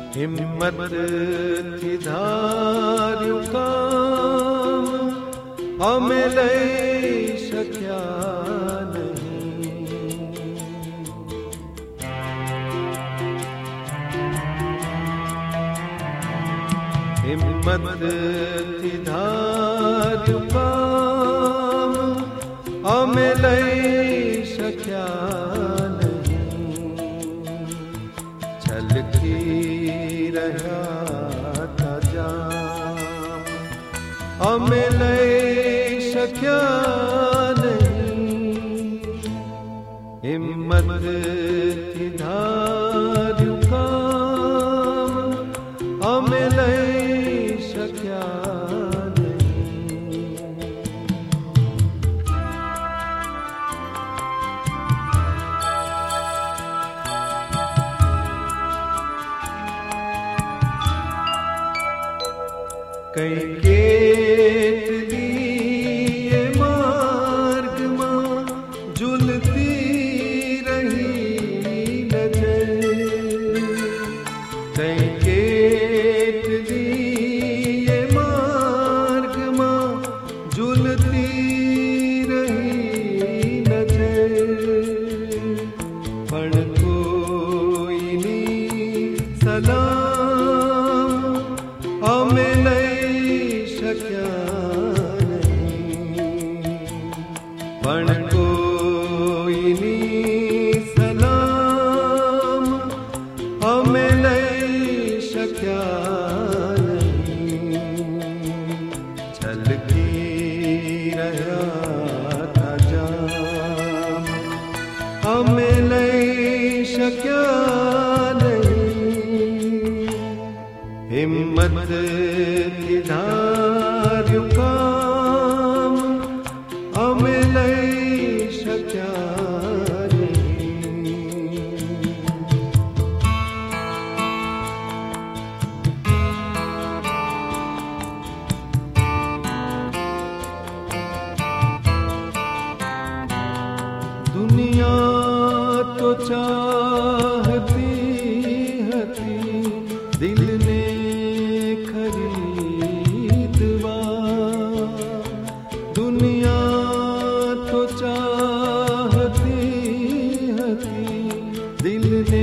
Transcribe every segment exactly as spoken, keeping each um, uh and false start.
हिम्मत थी धार्યું કામ અમે લઈ શક્યા નહીં. હિમ્મત થી ધાર્યું કામ અમે લઈ શક્યા નહીં. છલકી રહ્યા તા જામ અમે લઈ શક્યા નહીં. હિમ્મત થી ધાર્યું કામ અમે લઈ શક્યા નહીં. કઈ કેટલી એ માર્ગમાં ઝૂલતી રહી નજર. કઈ કેટલી એ માર્ગમાં ઝૂલતી રહી નજર. પણ કોઈની સલામ અમે લઈ શક્યા નહીં. પણ કોઈની સલામ અમે લઈ શક્યા નહીં. છલકી રહ્યા તા જામ અમે લઈ શક્યા નહીં. હિમ્મત થી ધાર્યું કામ અમે લઈ શક્યા નહીં. દુનિયા તો ચાહતી હતી દિલને ખરીદવા. દુનિયા તો ચાહતી હતી દિલને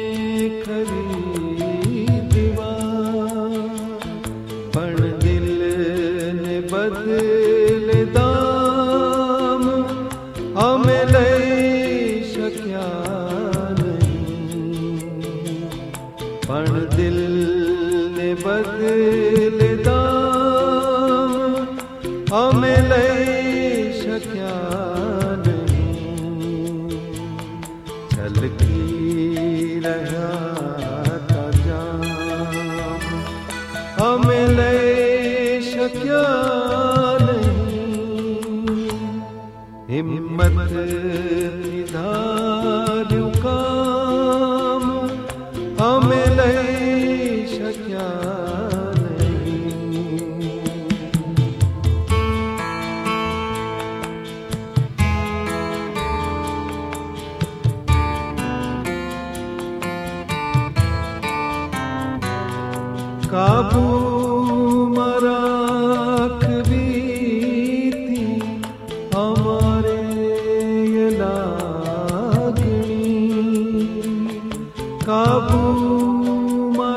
ખરીદવા. પણ દિલને બદલે દામ અમે લઈ શક્યા નહીં. પણ દિલને બદલે દામ અમે લઈ શક્યા નહીં. છલકી રહ્યા તા જામ અમે લઈ શક્યા નહીં. હિમ્મત થી ધાર્યું કામ અમે લઈ શક્યા નહીં. કાબૂમાં રાખવી તી અમારે લાગણી. કાબૂમાં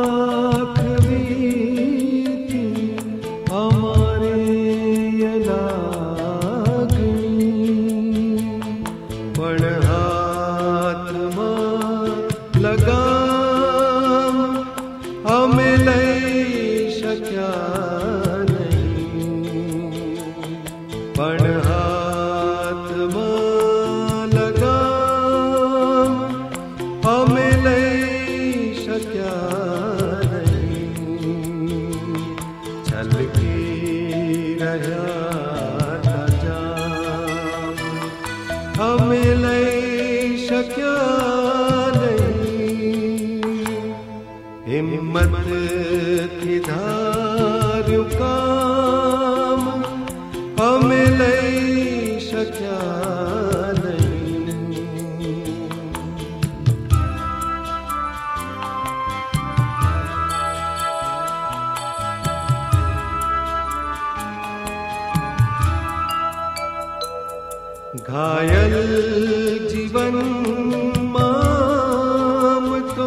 રાખવી તી અમારે લાગણી. પણ હાથમાં લગામ અમે લઈ શક્યા નહીં. પણ હાથમાં લગામ અમે લઈ શક્યા નહીં. છલકી રહ્યા તા જામ અમે લઈ શક્યા નહીં. હિમ્મત થી ધાર્યું કામ અમે લઈ શક્યા નહીં. घायल जीवन माम तो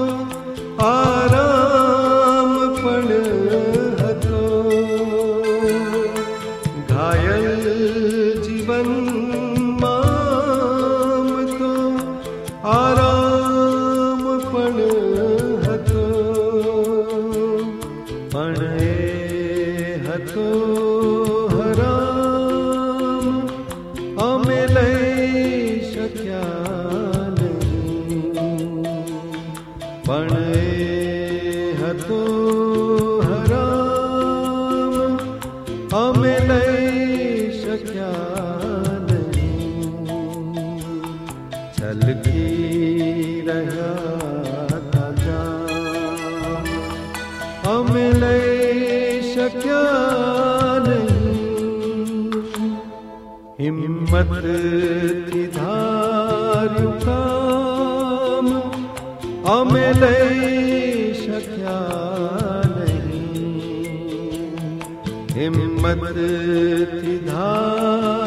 आराम पण हतो। घायल जीवन माम तो आराम पण हतो। पण ए हतो हराम अमे लई शक्या नहीं। पण ए हतो हराम अमे लई शक्या नहीं। छलकी रह्या था जाम अमे लई शक्या नहीं। हिम्मत थी धार्यु काम अमे लई शक्या नहीं। हिम्मत थी धार्यु